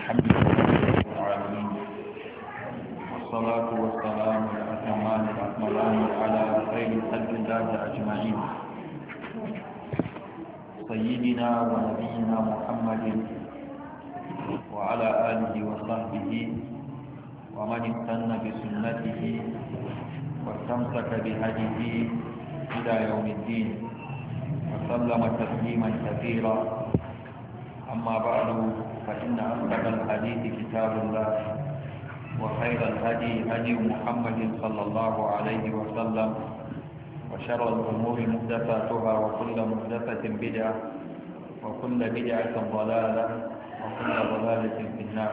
الحمد لله رب العالمين، والصلاة والسلام الأتمان الأكملان على خير خلق الله أجمعين، سيدنا ونبينا محمد وعلى آله وصحبه ومن استنى بسنته واستمسك بهديه إلى يوم الدين، وسلم تسليما كثيرا. أما بعد، فإن أصدق الحديث كتاب الله، وخير الهدي هدي محمد صلى الله عليه وسلم، وشر الأمور محدثاتها، وكل محدثة بدعة، وكل بدعة ضلالة، وكل ضلالة في النار.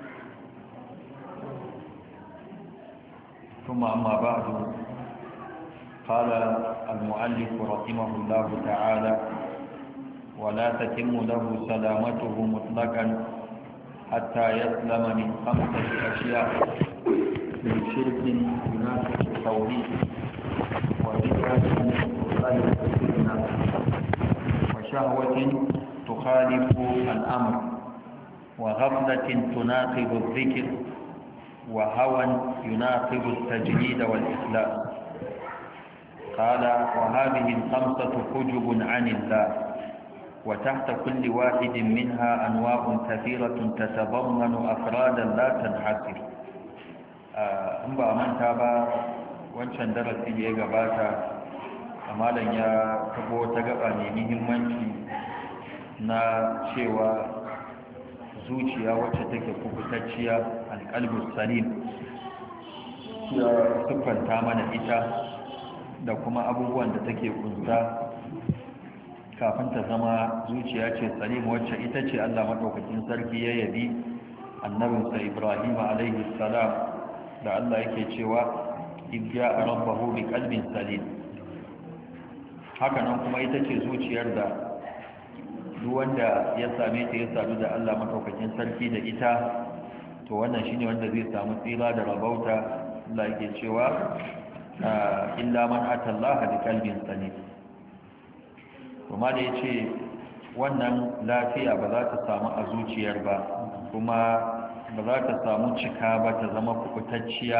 ثم أما بعد، قال المؤلف رحمه الله تعالى: ولا تتم له سلامته مطلقا حتى يسلم من 5 أشياء: من شرك ينافي التوحيد، وبدعة تخالف السنة، وشهوة تخالف الأمر، وغفلة تناقض الذكر، وهوى يناقض التجديد والإخلاص. قال: وهذه 5 حجب عن الله، وتحت كل واحد منها أنواع كثيرة تتضمن أفرادا لا تنحصر. in ba a manta ba, wancan darasi da ya gabata amalan ya tabo ta gaba mai muhimmanci na cewa zuciya wacce take kubutacciya, alƙalbus salim, ya siffanta mana ita da kuma abubuwan da take kunsa kafin ta zama zuciya ce salim, wacce ita ce Allah madaukakin sarki ya yabi annabinsa Ibrahim alaihi salam da Allah yake cewa idja rabbahu biqalbin salim. Haka nan kuma ita ce zuciyar da duk wanda ya same ta ya sadu da Allah madaukakin sarki da ita, to wannan shine wanda zai samu tsira da rabauta. Allah yake cewa illa man atallaha biqalbin salim. kuma da ya ce wannan lafiya ba za ta samu a zuciyar ba, kuma ba za ta samu cika ba, ta zama kubutacciya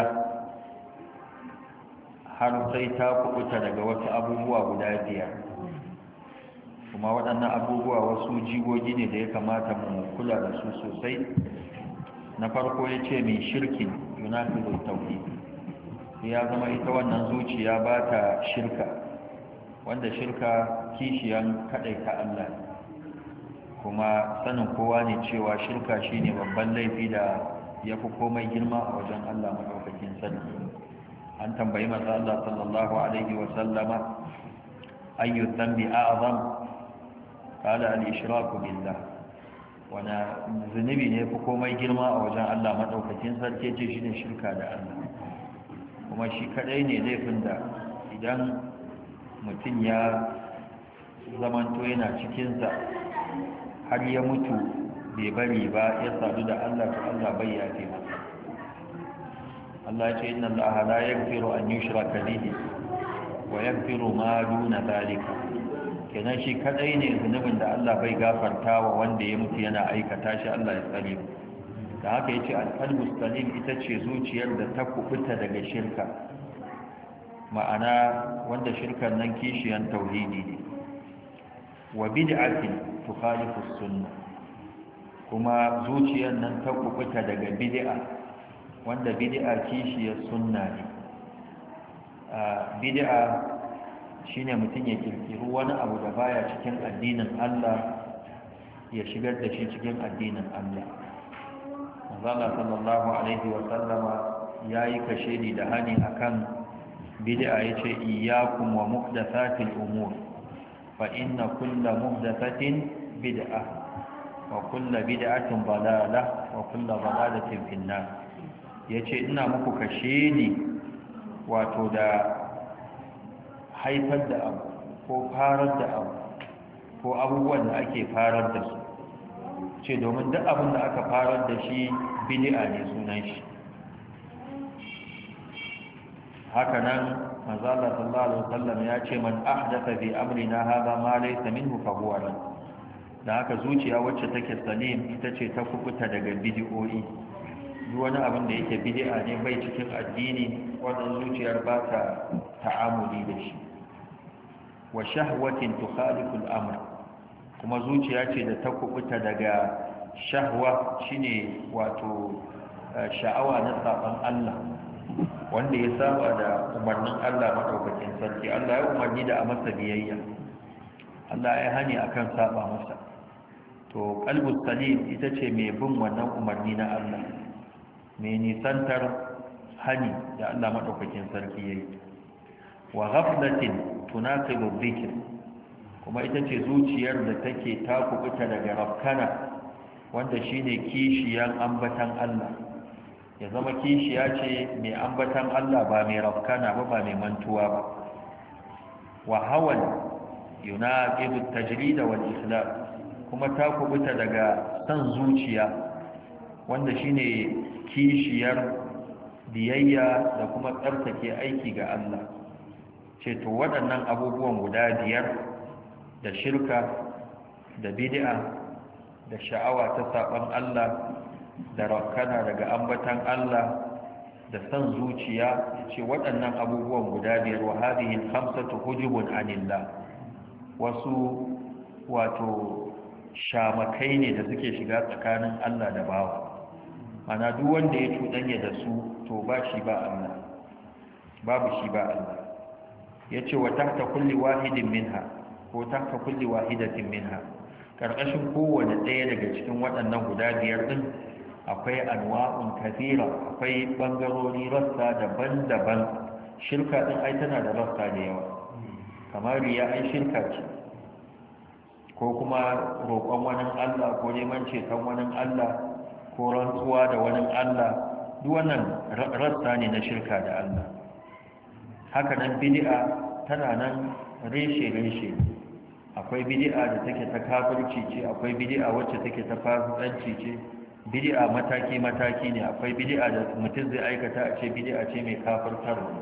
har sai ta kubuta daga wasu abubuwa guda 5. kuma waɗannan abubuwa wasu jigogi ne da ya kamata mu kula da su sosai. Na farko ya ce mai shirkin yunafidu tauhid, ya zama ita wannan zuciya ba ta shirka, wanda shirka kishiyan kaɗaita Allah, kuma sanin kowa ne cewa shirka shine babban laifi da ya fi komai girma a wajen Allah maɗaukakin sarki. An tambayi manzo Allah sallallahu alaihi wa sallama ayyu dhanbi a'zam, qala al-ishraku billah. wana zunubi ne fi komai girma a wajen Allah maɗaukakin sarki, ce shine shirka da Allah, kuma shi kadai ne laifin da idan mutum ya zamanto yana cikinsa har ya mutu bai bari ba, ya sadu da Allah, to Allah bai yafe masa. Allah ya ce inna Allah la yaghfiru an yushraka bihi wa yaghfiru ma duna zalika. Kenan shi kadai ne zunubin da Allah bai gafarta wa wanda ya mutu yana aikata shi. Allah ya tsare mu. Da haka yace al-qalbus salim ita ce zuciyar da ta kubuta daga shirka, ma'ana wanda shirkan nan kishiyan tauhidi ne. Wa bid'atin tukhalifu sunna, kuma zuciyar nan ta kubuta daga bid'a, wanda bid'a kishiyar sunna ne. Bid'a shine mutum ya kirkiri wani abu da baya cikin addinin Allah ya shigar da shi cikin addinin Allah. Allah sallallahu alaihi wa sallama yayi kashedi da hani akan bid'a, yace iyyakum wa muhdathatil umur fa inna kulla muhdathatin bid'a wa kulla bid'atin dalalah wa kulla dalalatin finnar. Yace ina muku kashedi wato da haifar da abu ko farar da abu ko abubuwan da ake farar da su, ce domin duk abin da aka farar da shi bid'a ne sunan shi. haka nan manzo Allah sallallahu alaihi wasallam ya ce man ahdatha fi amrina hadha ma laysa minhu fa huwa rad. da haka zuciya wacce take salim ita ce ta kubuta daga bid'o'i duk wani abin da yake bid'a ne bai cikin addini wannan zuciyar ba ta ta'amuli da shi wa shahwatin tukhalifu al-amr kuma zuciya ce da ta kubuta daga shahwa shine wato sha'awa na saban Allah wanda ya saba da umarnin Allah madaukakin sarki. Allah ya umarni da a masa biyayya, Allah ya hani akan saba masa. To qalbus salim ita ce mai bin wannan umarni na Allah, mai nisantar hani da Allah madaukakin sarki yayi. Wa ghaflatin tunaqibu dhikr kuma ita ce zuciyar da take ta kubuta daga rafkana wanda shine kishiyan ambatan Allah. Ya zama kishiya ce mai ambatan Allah ba mai rafkana ba mai mantuwa ba. Wa hawan yunaqibu at-tajrid wal islam kuma ta kubuta daga san zuciya wanda shine kishiyar biyayya da kuma tsarkake aiki ga Allah. Ce to waɗannan abubuwan guda biyar da shirka da bid'a da sha'awa ta saban Allah da rakkana daga ambatan Allah da san zuciya ce waɗannan abubuwan guda biyar wa hadhihi al-khamsatu hujubun anillah wasu wato shamakai ne da suke shiga tsakanin Allah da bawa. Mana duk wanda ya cuɗanya da su to ba shi ba Allah, babu shi ba Allah. Yace wa tahta kulli wahidin minha ko tahta kulli wahidatin minha, karkashin kowanne ɗaya daga cikin waɗannan guda biyar din akwai anwa'un kathira, akwai bangarori rassa daban-daban. Shirka din ai tana da rassa da yawa, kamar riya ai shirka ce, ko kuma roƙon wani Allah ko neman ceton wani Allah ko rantsuwa da wani Allah, duk wannan rassa ne na shirka da Allah. Haka nan bid'a tana nan reshe-reshe, akwai bid'a da take ta kafirci ce, akwai bid'a wacce take ta fasikanci ce, bid'a mataki-mataki ne, akwai bid'a da mutum zai aikata a ce bid'a ce mai kafirtarwa.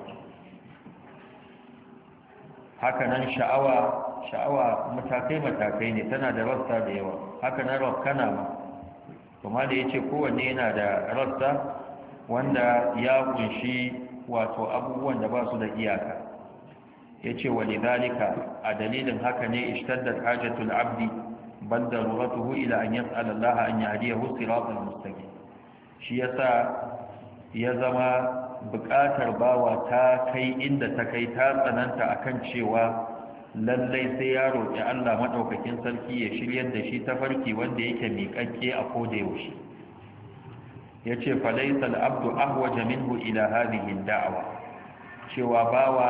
Haka nan sha'awa matakai-matakai ne, tana da rassa da yawa. Haka nan rakkana ma, kuma da ya ce kowanne yana da rassa wanda ya kunshi wato abubuwan da ba su da iyaka. Ya ce wa lidhalika, a dalilin haka ne ishtaddat hajatul abdi bal daruratuhu ila an yas'ala Allah an yahdiyahu siratal mustaqim. Shi yasa ya zama buƙatar bawa ta kai inda ta kai, ta tsananta akan cewa lallai sai ya roƙi Allah maɗaukakin sarki ya shiryar da shi ta farki wanda yake miƙaƙƙe a koda yaushe. Ya ce falaisa al'abdu ahwaja minhu ila hadhihi da'awa, cewa bawa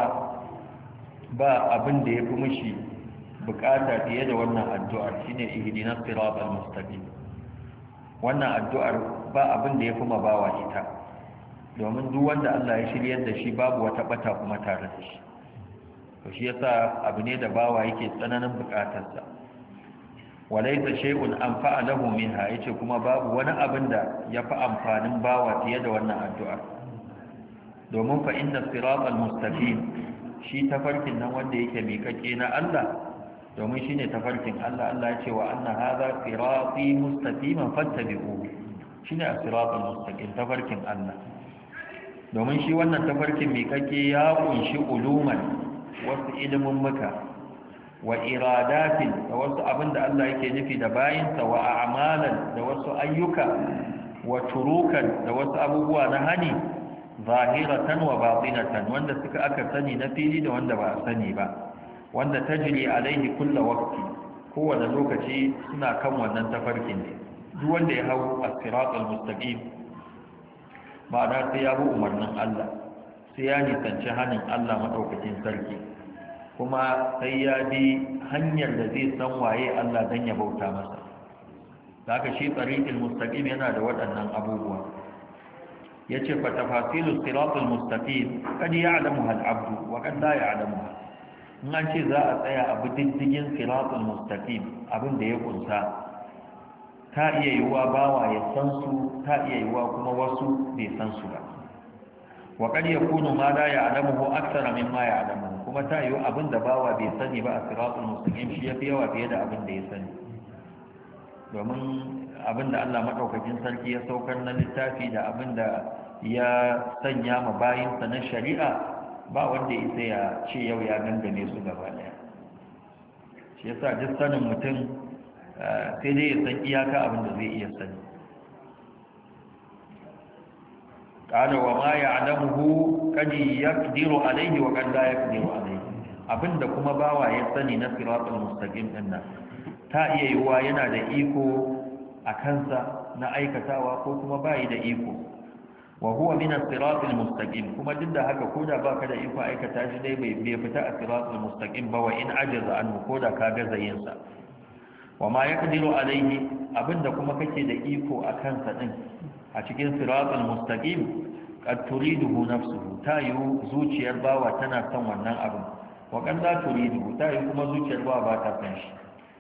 ba abin da ya fi mishi buƙata fiye da wannan addu'ar, shine ihdinas siratal mustaqim. Wannan addu'ar ba abin da ya fi mabawa ita, domin duk wanda Allah ya shiryar da shi babu wata ɓata kuma tare da shi. To shi yasa abu ne da bawa yake tsananin bukatarsa. Walaysa shay'un anfa'a lahu minha, yace kuma babu wani abin da yafi amfanin bawa fiye da wannan addu'a. Domin fa inna siratal mustaqim, shi tafarkin nan wanda yake miƙaƙe na Allah, domin shine tafarkin Allah. Allah ya ce wa anna hadha sirati mustaqiman fattabi'uhu, shine as-siratal mustaqim, tafarkin Allah. Domin shi wannan tafarkin miƙaƙe ya kunshi uluman, wasu ilimin muka, wa iradatin da wasu abin da Allah yake nufi da bayinsa, wa a'malan da wasu ayyuka, wa turukan da wasu abubuwa na hani, zahiratan wa batinatan, wanda suka aka sani na fili da wanda ba a sani ba, wanda tajri alaihi kulla waqti, kowane lokaci suna kan wannan tafarkin ne. Duk wanda ya hau as-siratal mustaqim ma'ana sai ya bi umarnin Allah, sai ya nisanci hannun Allah maɗaukacin sarki, kuma sai ya bi hanyar da zai san waye Allah don ya bauta masa. Da aka shi tsariƙin mustaƙim yana da waɗannan abubuwa. Ya ce fa tafasilu siratul mustaqim kad ya'lamu hal abdu wa kad la ya'lamu. In an ce za a tsaya a bi diddigin siratul mustaqim, abin da ya kunsa, ta iya yiwuwa bawa ya san su, ta iya yiwuwa kuma wasu bai san su ba. wa kad yakunu ma la ya'lamuhu akthara mimma ya'lamuhu, kuma ta yiwu abin da bawa bai sani ba a siratul mustaqim shi yafi yawa fiye da abin da ya sani. domin abinda Allah madaukakin sarki ya saukar na littafi da abinda ya sanya ma bayinsa na shari'a ba wanda isa ya ce yau ya gangame su gaba daya shi yasa duk sanin mutum sai dai ya san iyaka abinda zai iya sani qala wa ma ya'lamuhu qad yaqdiru alayhi wa qad la yaqdiru alayhi abinda kuma bawa ya sani na siratul mustaqim din nan ta iya yiwuwa yana da iko a kansa na aikatawa ko kuma bayi da iko wa huwa min as-siratil mustaqim kuma duk da haka koda baka da iko aikata shi dai bai fita a siratul mustaqim ba wa in ajaza anhu koda ka gaza yin sa wa ma yaqdiru alayhi abinda kuma kake da iko a kansa din a cikin siratul mustaqim qad turiduhu nafsuhu tayu zuciyar bawa tana son wannan abin wa kan la turiduhu tayu kuma zuciyar bawa ba ta san shi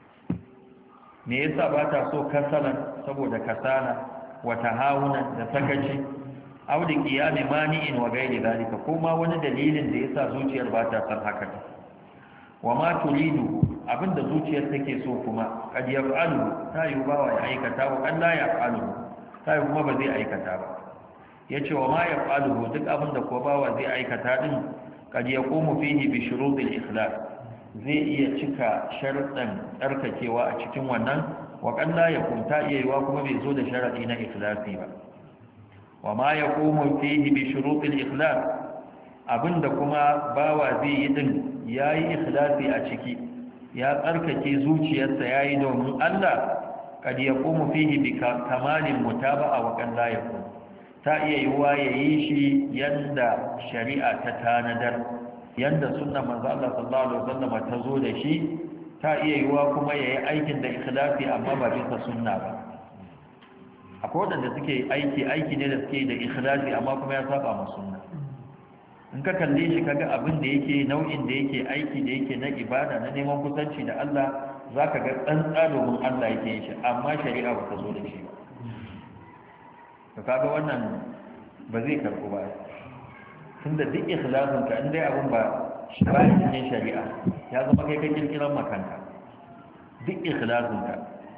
me yasa ba ta so kasalan saboda kasala wa tahawunan da sakaci aw da qiyami mani'in wa ghairi zalika kuma wani dalilin da yasa zuciyar ba ta san haka wa ma turidu abinda zuciyar take so kuma kad yaf'alu tayi bawa ya aikata wa kan la yaf'alu tayi kuma ba zai aikata ba yace wa ma yaf'alu duk abinda ko bawa zai aikata din kad yaqumu fihi bi shurutil ikhlas zai iya cika sharuɗan tsarkakewa a cikin wannan wa kalla ya kunta iya yiwa kuma bai zo da sharaɗi na ikhlasi ba wa ma ya komo fihi bi shuruɗin ikhlas abinda kuma bawa zai yi din ya yi ikhlasi a ciki ya tsarkake zuciyarsa ya yi domin Allah kad ya komo fihi bi kamalin mutaba'a wa kalla ya komo ta iya yiwa ya yi shi yanda shari'a ta tanadar yanda sunna manzo Allah sallallahu alaihi wasallam ta zo da shi ta iya yiwa kuma yayi aikin da ikhlasi amma ba bisa sunna ba akwai wanda suke aiki ne da suke da ikhlasi amma kuma ya saba ma sunna in ka kalle shi kaga abin da yake nau'in da yake aiki da yake na ibada na neman kusanci da Allah zaka ga tsantsa domin Allah yake yin shi amma shari'a ba ta zo da shi ba to kaga wannan ba zai karbu ba tunda duk ikhlasin ka in dai abun ba shi ba cikin shari'a ya zama kai ka kirkiran makanka duk ikhlasin ka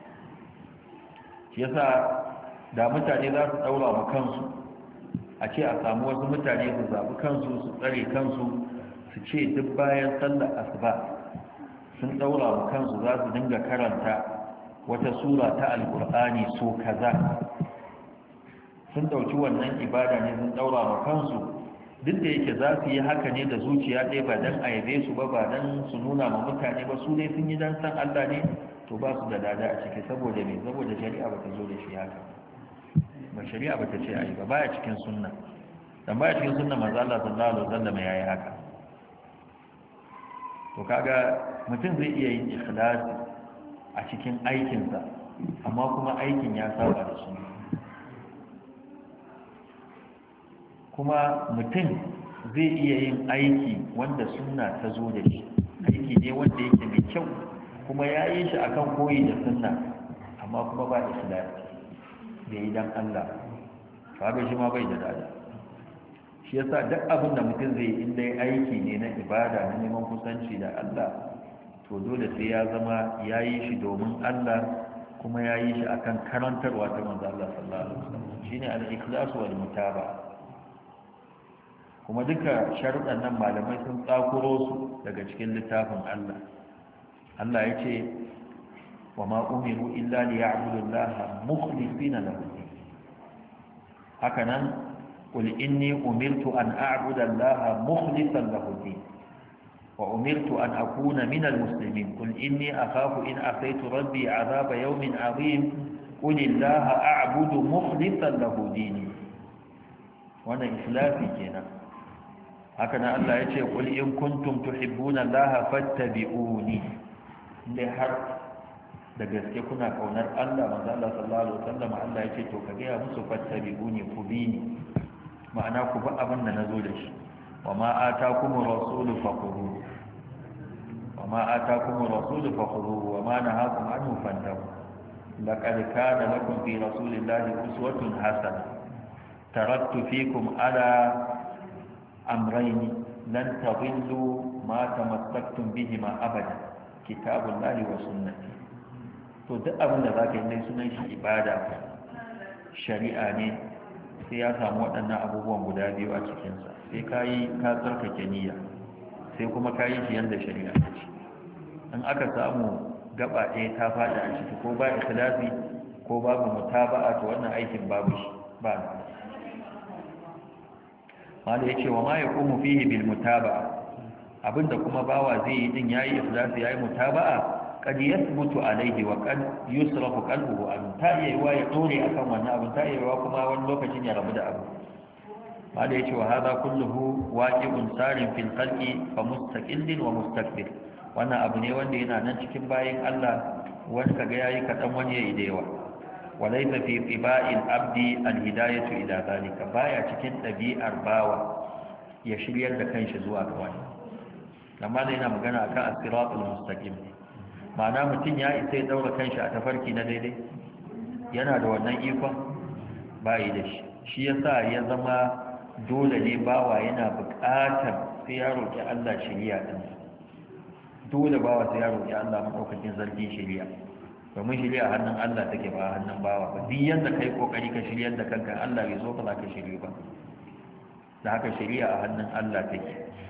shi yasa da mutane za su daura ma kansu a ce a samu wasu mutane su zabi kansu su tsare kansu su ce duk bayan sallar asuba sun daura ma kansu za su dinga karanta wata sura ta alkur'ani so kaza sun dauki wannan ibada ne sun daura ma kansu duk da yake za su yi haka ne da zuciya ɗaya ba don a yabe su ba ba don su nuna ma mutane ba su dai sun yi don san Allah ne to ba su da lada a ciki saboda me saboda shari'a ba ta zo da shi haka ba shari'a ba ta ce a yi ba baya cikin sunna dan baya cikin sunna manzo Allah sallallahu alaihi wasallam yayi haka to kaga mutum zai iya yin ikhlasi a cikin aikinsa amma kuma aikin ya saba da sunna kuma mutum zai iya yin aiki wanda sunna ta zo da shi aiki ne wanda yake mai kyau kuma ya yi shi akan koyi da sunna amma kuma ba ikhlasi da yi dan Allah kaga shi ma bai da dada shi yasa duk abin da mutum zai yi inda aiki ne na ibada na neman kusanci da Allah to dole sai ya zama ya yi shi domin Allah kuma ya yi shi akan karantarwa ta manzo Allah sallallahu alaihi wasallam shine al-ikhlas wal mutaba'a kuma duka sharuɗan nan malamai sun tsakuro su daga cikin littafin Allah Allah ya ce wa ma umiru illa li ya'budu Allah mukhlisina lahu haka nan qul inni umirtu an a'budu Allah mukhlisan lahu din wa umirtu an akuna min al-muslimin qul inni akhafu in asaytu rabbi 'adhaba yawmin 'azim qul Allah a'budu mukhlisan lahu dini wannan ikhlasi kenan haka nan Allah ya ce qul in kuntum tuhibbuna Allah fattabi'uni indai har da gaske kuna kaunar Allah manzo Allah sallallahu alaihi wasallam Allah ya ce to ka ga musu fattabi'uni ku bi ni ma'ana ku bi abin da nazo da shi wa ma atakumur rasulu fakhudhu wa ma atakumur rasulu fakhudhu wa ma nahakum anhu fantahu laqad kana lakum fi rasulillahi uswatun hasanah taraktu fikum ala أمرين لن تضلوا ما تمسكتم بهما أبدا كتاب الله وسنتي to duk abin da za ka yi dai sunan shi ibada shari'a ne sai ya samu waɗannan abubuwan guda biyu a cikinsa sai ka yi ka tsarkake niyya sai kuma ka yi shi yadda shari'a ta ce in aka samu gaba ɗaya ta faɗi a ciki ko ba ikhlasi ko babu mutaba'a to wannan aikin babu shi ba mala yace wa ma yaqumu fihi bil mutaba'a abinda kuma bawa zai yi din yayi ikhlasi yayi mutaba'a kad yathbutu alayhi wa kad yusrafu qalbuhu an ta yayiwa ya dore akan wannan abin ta yayiwa kuma wani lokacin ya rabu da abu mala yace wa hadha kulluhu waqi'un sarin fil khalqi fa mustaqillin wa mustakbir wannan abu ne wanda yana nan cikin bayin Allah wanda kaga yayi kadan wani yayi da yawa walaysa fi tiba'il abdi alhidayatu ila zalika baya cikin dabi'ar bawa ya shiryar da kanshi zuwa ga wani amma da yana magana akan as-siratul mustaqim ma'ana mutun ya isa ya daura kanshi a tafarki na daidai yana da wannan ikon bai da shi shi yasa ya zama dole ne bawa yana buƙatar sai ya roki Allah shiriya din dole bawa sai ya roƙi Allah madaukakin zargi shiriya domin shiriya hannun Allah take ba hannun bawa ba duk yanda kai kokari ka shiryar da kanka Allah bai so ka za ka shiryu ba da haka shiriya a hannun Allah take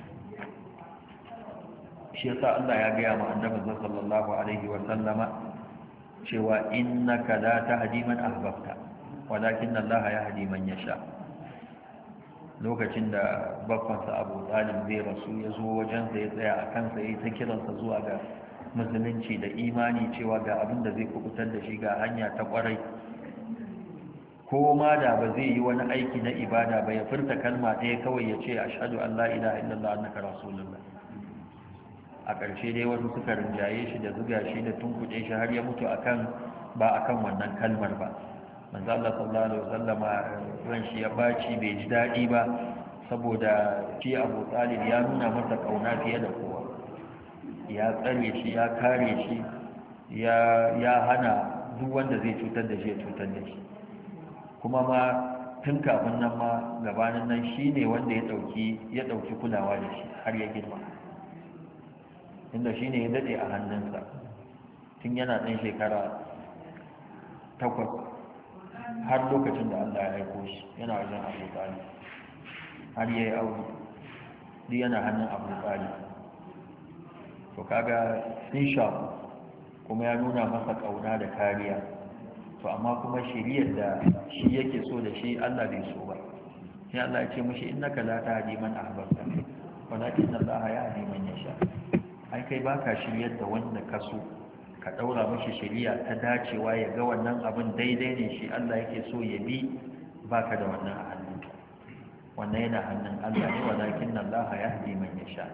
shi yasa Allah ya gaya ma annabi sallallahu alaihi wa sallama cewa innaka la tahdi man ahbabta walakin Allah yahdi man yasha lokacin da bakwansa Abu Talib zai rasu ya zo wajensa ya tsaya a kansa ya yi ta kiransa zuwa ga musulunci da imani cewa ga abin da zai kubutar da shi ga hanya ta kwarai ko ma da ba zai yi wani aiki na ibada ba ya furta kalma ɗaya kawai ya ce ashhadu an la ilaha illallah annaka rasulullah a ƙarshe dai wasu suka rinjaye shi da zuga shi da tunkuɗe shi har ya mutu ba akan wannan kalmar ba manzo Allah sallallahu alaihi wasallam ran shi ya baci bai ji dadi ba saboda shi Abu Talib ya nuna masa kauna fiye da kowa ya tsare shi ya kare shi ya hana duk wanda zai cutar da shi ya cutar da shi kuma ma tun kafin nan ma gabanin nan shine wanda ya dauki kulawa da shi har ya girma inda shine ya dade a hannunsa tun yana ɗan shekara 8 har lokacin da Allah ya aiko shi yana wajen Abu Talib har yayi aure duk yana hannun Abu Talib to kaga sun shafu kuma ya nuna masa kauna da kariya to amma kuma shiriyar da shi yake so da shi Allah bai so ba sai Allah ya ce mishi innaka la tahdi man ahbabta walakin Allah yahdi man yasha ai kai baka shiryar da wanda ka so ka daura mashi shari'a ta dacewa ya ga wannan abin daidai ne shi Allah yake so ya bi baka da wannan a hannunka wannan yana hannun Allah ne walakin Allah yahdi man yasha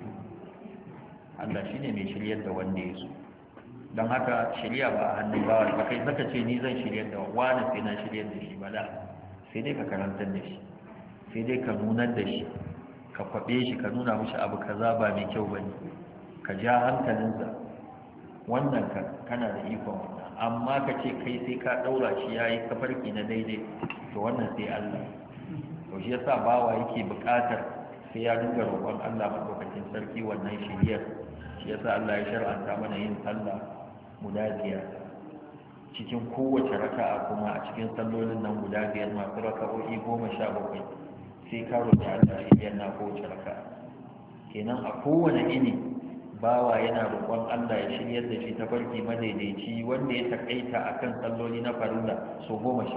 Allah shine mai shiryar da wanda ya so don haka shari'a ba a hannun bawa ba kai zaka ce ni zan shiryar da wani sai na shiryar da shi ba da sai dai ka karantar da shi sai dai ka nunar da shi ka kwabe shi ka nuna mishi abu kaza ba mai kyau bane ka ja hankalinsa wannan kana da ikon wannan amma ka ce kai sai ka daura shi yayi kafarki na daidai to wannan sai Allah to shi yasa bawa yake buƙatar sai ya dinga roƙon Allah madaukakin sarki wannan shiriyar shi yasa Allah ya shar'anta mana yin sallah guda biyar cikin kowace raka'a kuma a cikin sallolin nan guda biyar masu raka'o'i 17 sai ka roƙi Allah shiriyar na kowace raka'a kenan a kowane ini bawa yana roƙon Allah ya shiryar da shi ta farki madaidaici wanda ya takaita akan salloli na farilla so 17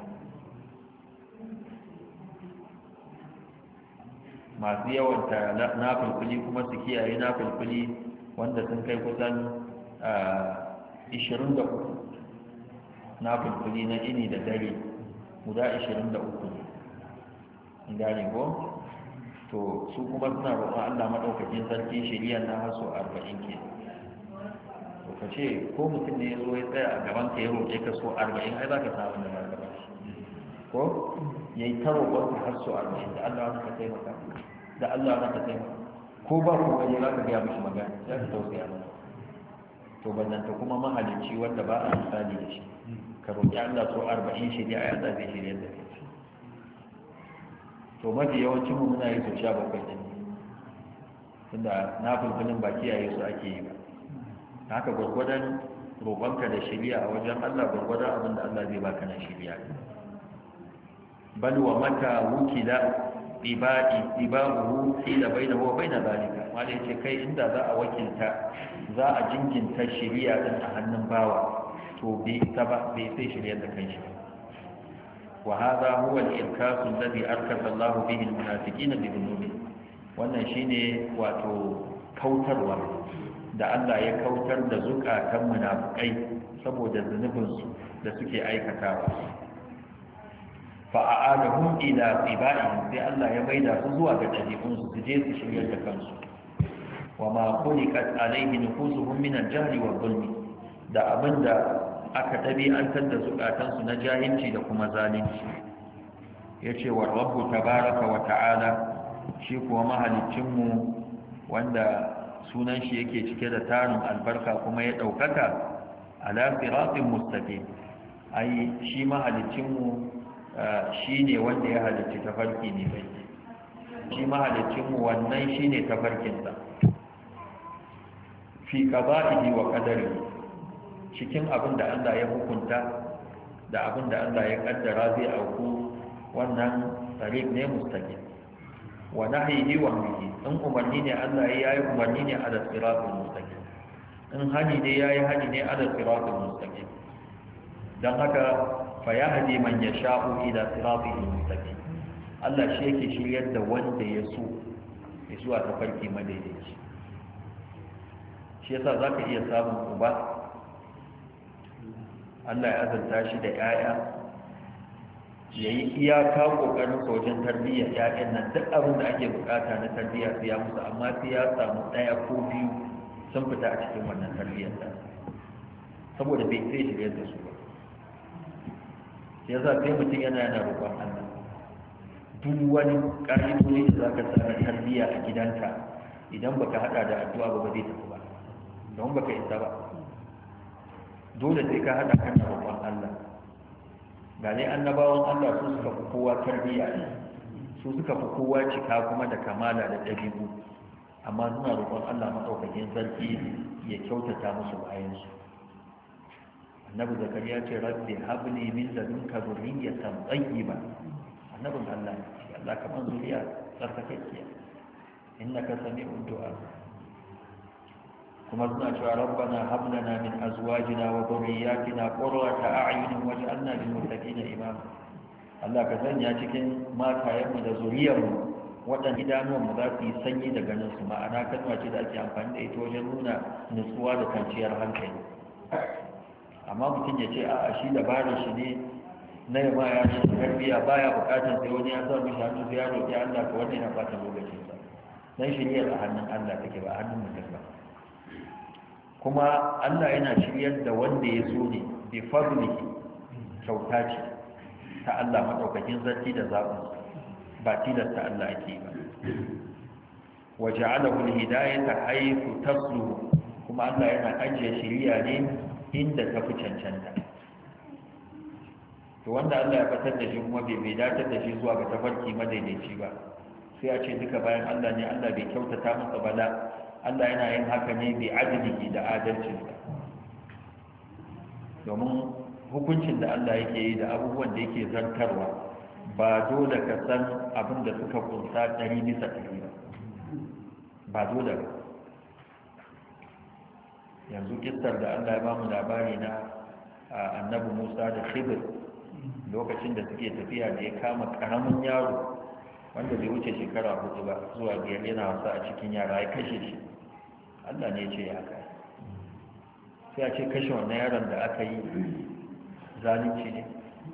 masu yawanta nafilfili kuma su kiyaye nafilfili wanda sun kai kusan 23 nafilfili na ini da dare guda 23 gane ko? to su kuma suna roƙon Allah maɗaukakin sarki shari'a na haso 40 ke to ka ce ko mutum ne ya zo ya tsaya a gaban ka ya roƙe ka so 40 ai za ka samu da ba gaba ko ya yi ta roƙon ka har so 40 da Allah wani ka taimaka da Allah wani ka taimaka ko ba ku wani za ka gaya mishi magana za ka tausaya masa to ballanta kuma mahalicci wanda ba a misali da shi ka roƙi Allah so 40 shari'a ya zai shirya da kai to mafi yawancin mu muna yi so 17 din tunda na fulfulin ba kiyaye su ake yi ba haka gwargwadon roƙonka da shiriya a wajen Allah gwargwadon abin da Allah zai baka na shiriya bal wa mata wukila ibaduhu ila bainahu wa bain zalika wanda yace kai inda za a wakilta za a jinginta shiriya din a hannun bawa to bai sai shirya da kanshi wa hadha huwa al-irkas alladhi arkasa Allah bihi al-munafiqina bi dhunubi wannan shine wato kautarwa da Allah ya kautar da zukatan munafikai saboda zunubinsu da suke aikatawa fa a'adahum ila ibaihim sai Allah ya maida su zuwa ga dabi'unsu su je su shirya da kansu wa ma khuliqat alayhi nufusuhum min al-jahli wa dhulmi da abinda aka ɗabi'antar da zukatansu na jahilci da kuma zalunci ya ce wa rabbu tabaraka wa ta'ala shi kuwa mahalicinmu wanda sunan shi yake cike da tarin albarka kuma ya ɗaukaka ala siratin mustaqim ai shi mahalicinmu shi ne wanda ya halicci tafarki ne bai shi mahalicinmu wannan shi ne tafarkinsa fi qada'ihi wa qadarihi cikin abin da Allah ya hukunta da abin da Allah ya kaddara zai auku wannan tariq ne mustaqim wa nahyihi wa amrihi in umarni ne Allah ya yi umarni ne ala siratul mustaqim in hani ne ya yi hani ne ala siratul mustaqim dan haka fa yahdi man yasha'u ila siratil mustaqim Allah shi yake shiryar da wanda ya so ya zuwa tafarki madaidaici shi yasa zaka iya samun uba Allah ya azanta shi da 'ya'ya ya yi iyaka ƙoƙarin wajen tarbiyyar 'ya'yan nan duk abin da ake bukata na tarbiyya su ya musu amma sai ya samu ɗaya ko biyu sun fita a cikin wannan tarbiyyar ta saboda bai sai shirya da su ba sai yasa sai mutum yana roƙon Allah duk wani ƙa'idodi da za ka tsara tarbiyya a gidanka idan baka haɗa da addu'a ba zai tafi ba don baka isa ba dole sai ka haɗa kan roƙon Allah ga dai annabawan Allah su suka fi kowa tarbiyya ne su suka fi kowa cika kuma da kamala da ɗabi'u amma suna roƙon Allah maɗaukakin sarki ya kyautata musu bayansu annabi zakariya ce rabbi habli min ladunka dhurriyyatan tayyiba annabin Allah Allah ka man zuriya tsarkakakkiya innaka sami'ud du'a kuma suna cewa rabbana hab lana min azwajina wa dhurriyyatina qurrata a'yunin waj'alna lil muttaqina imama Allah ka sanya cikin matayenmu da zuriyarmu waɗanda idanuwanmu za su yi sanyi da ganin su ma'ana kalma ce da ake amfani da ita wajen nuna nutsuwa da kwanciyar hankali amma mutum ya ce a'a shi dabarar shi ne na yamma ya ce tarbiya baya bukatar sai wani ya sa mishi hannu sai ya roƙi Allah ka wannan yana fata lokacinsa dan shiriyar a hannun Allah take ba a hannun mutum ba kuma Allah yana shiryar da wanda ya so ne bi fadlihi kyauta ce ta Allah madaukakin zarti da zaɓin ba tilasta Allah ake ba waja'alahu al-hidayata haythu tasluhu kuma Allah yana ajiye shiriya ne inda ta fi cancanta to wanda Allah ya fatar da shi kuma bai datar da shi zuwa ga tafarki madaidaici ba sai a ce duka bayan Allah ne Allah bai kyautata masa bala Allah yana yin haka ne bi adlihi da adalcinsa domin hukuncin da Allah yake yi da abubuwan da yake zartarwa ba dole ka san abin da suka kunsa 100% ba dole ba yanzu kissar da Allah ya bamu labari na annabi Musa da Khidir lokacin da suke tafiya da ya kama karamin yaro wanda bai wuce shekara 4 ba zuwa 5 yana wasa a cikin yara ya kashe shi Allah ne ya ce ya haka sai a ce kashe wannan yaron da aka yi zalunci ne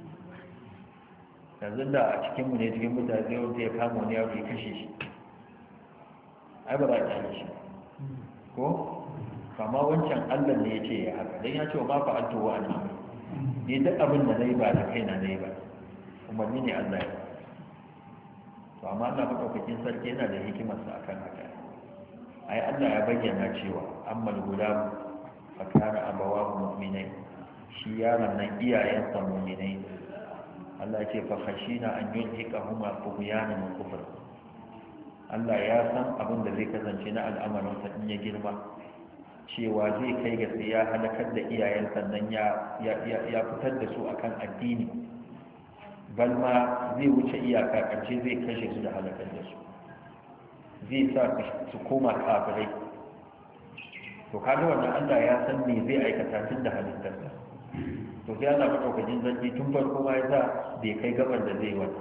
yanzu da a cikinmu ne cikin mutane wanda ya kama wani yaro ya kashe shi ai ba za a yi shi ko kama wancan Allah ne ya ce ya haka don ya ce wa ma fa'altu wa ana ne duk abin da nayi ba da kaina nayi ba umarni ne Allah ya to amma Allah madaukakin sarki yana da hikimarsa akan haka ai Allah ya bayyana cewa ammal gulam fa kana abawahu mu'minai shi yaron nan iyayensa mu'minai Allah ya ce fa khashina an yulhiqahuma tughyanan wa kufr Allah ya san abin da zai kasance na al'amarin sa in ya girma cewa zai kai ga sai ya halakar da iyayen sannan ya fitar da su akan addini, bal ma zai wuce iyaka ƙarshe zai kashe su da halakar da su, zai sa su koma kafirai. To kaga wannan Allah ya san me zai aikata tun da halittarsa, to sai Allah madaukakin zanci tun farko ma ya sa bai kai gaban da zai wata.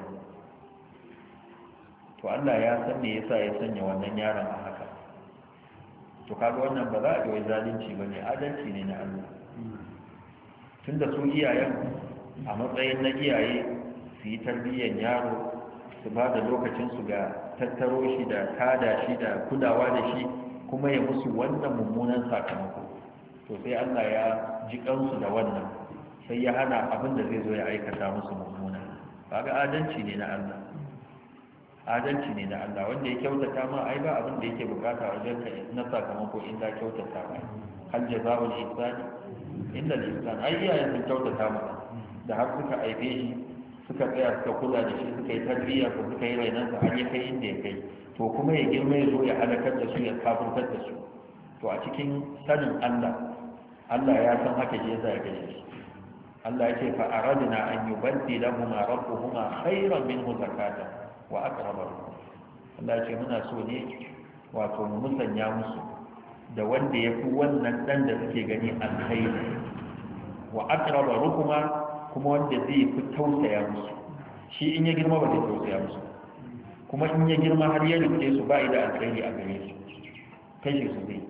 To Allah ya san me yasa ya sanya wannan yaron a haka. To kaga wannan ba za a yi zalunci ba ne, adalci ne na Allah. Tun da su iyayen a matsayin na iyaye su yi tarbiyyar yaro, su ba da lokacinsu ga tattaro shi da tada shi da kulawa da shi, kuma ya musu wannan mummunan sakamako. To sai Allah ya ji kansu da wannan, sai ya hana abin da zai zo ya aikata musu mummuna. Kaga adalci ne na Allah. Adalci ne na Allah, wanda ya kyautata ma ai ba abin da yake bukata wajen ka na sakamako in da kyautata ba. Hal jazaa'ul ihsani illa al-ihsan. Ai iyayen sun kyautata masa da har suka aife shi, suka tsaya suka kula da shi, suka yi tarbiyya ko suka yi rainansa har ya kai inda ya kai. To kuma ya girma ya zo ya halakar da su, ya kafirtar da su. To a cikin sanin Allah, Allah ya san haka shi yasa ya kashe shi. Allah ya ce fa aradna an yubaddilahuma rabbuhuma khayran minhu zakatan wa aqraba. Allah ce muna so ne wato mu musanya musu da wanda yafi wannan dan da suke gani alkhairi, wa aqraba rukuma, kuma wanda zai fi tausaya musu. Shi in ya girma ba zai tausaya musu, kuma in ya girma har ya rike su ba da alkhairi a gare su, kashe su zai.